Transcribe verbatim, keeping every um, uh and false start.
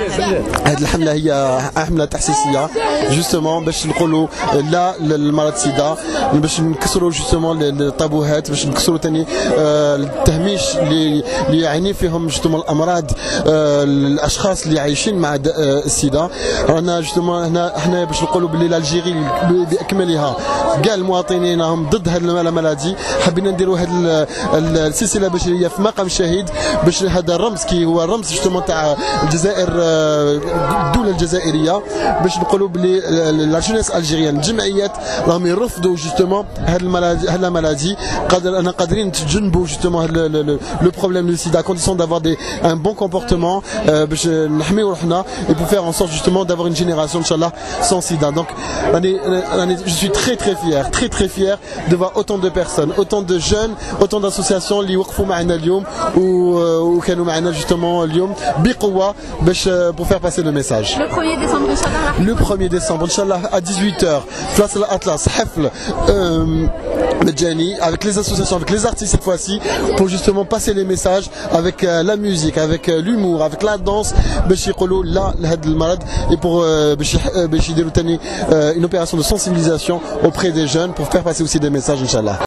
هذه الحمله هي حمله تحسيسيه جوستومون باش نقولوا لا للمرض السيدا، باش نكسروا جوستومون الطابوهات، باش نكسروا ثاني التهميش اللي يعاني فيهم جوستومون الامراض الاشخاص اللي عايشين مع السيدا. رانا جوستومون هنا احنا باش نقولوا باللي الجيري باكملها كاع المواطنين هم ضد هذه الملادي، حبينا نديروا هذه السلسله بشريه في مقام الشهيد باش هذا الرمز كي هو الرمز جوستومون تاع الجزائر، الدوله الجزائريه، باش نقولوا بلي لا جونيس الجيريان الجمعيات راهم يرفضوا جوستومون هذه الملادي هذه الملادي قادر انا قادرين نتجنبوا جوستومون لو بروبليم دو سيدا كونديسيون دافوار دي ان بون كومبورتمون باش نحميو روحنا et pour faire en sorte justement d'avoir une génération inchallah sans sida. Donc je suis très très fier très très fier de voir autant de personnes, autant de jeunes, autant d'associations اللي وقفوا معنا اليوم وكانوا معنا justement اليوم بقوة باش pour faire passer le message. Le premier décembre inchallah. Le premier décembre inchallah à dix-huit heures place l'Atlas حفل مجاني avec les associations, avec les artistes cette fois-ci pour justement passer les messages avec la musique, avec l'humour, avec la danse باش يقولوا لا لهذا المرض et pour باش باش يديروا ثاني une opération de sensibilisation auprès des jeunes pour faire passer aussi des messages inchallah.